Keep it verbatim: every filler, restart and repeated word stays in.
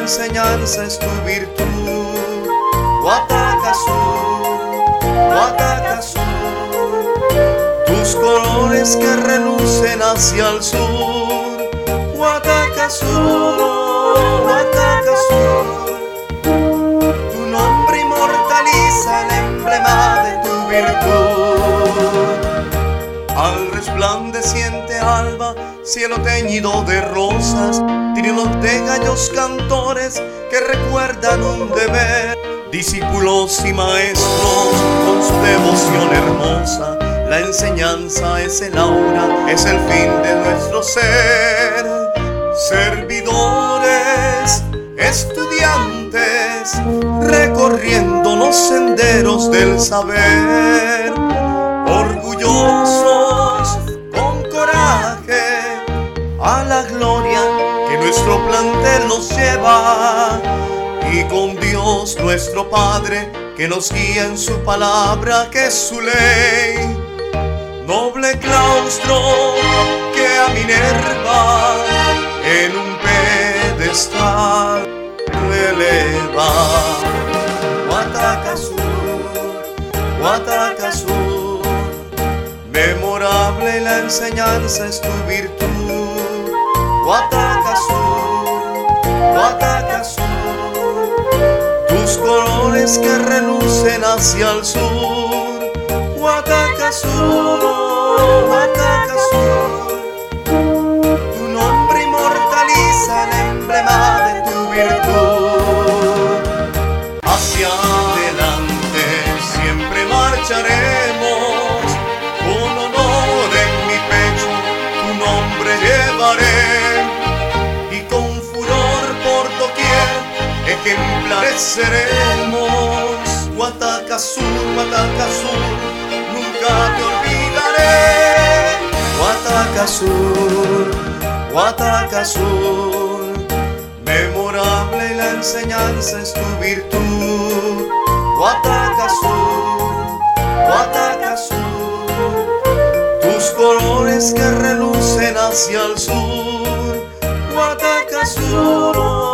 enseñanza es tu virtud. Guatacazul, Guatacazul, tus colores que relucen hacia el sur. Guatacazul, Guatacazul, tu nombre inmortaliza el emblema de tu virtud. Al resplandeciente alba, cielo teñido de rosas, trinos de gallos cantores que recuerdan un deber. Discípulos y maestros con su devoción hermosa, la enseñanza es el aura, es el fin de nuestro ser. Servidores, estudiantes, recorriendo los senderos del saber. Orgullosos, con coraje, a la gloria que nuestro plantel nos lleva. Y con Dios nuestro Padre que nos guía en su palabra, que es su ley. Noble claustro que a Minerva en un pedestal eleva. Guatacazul, Guatacazul, memorable la enseñanza es tu virtud. Guatacazul, Guatacazul, tus colores que relucen hacia el sur. Guatacazul, Guatacazul, tu nombre inmortaliza el emblema de tu virtud. Hacia adelante siempre marcharemos, con honor en mi pecho tu nombre llevaré, y con furor por doquier ejemplares seremos. Guatacazul, Guatacazul, nunca te olvidaré. Guatacazul, Guatacazul, memorable la enseñanza es tu virtud. Guatacazul, Guatacazul, tus colores que relucen hacia el sur. Guatacazul.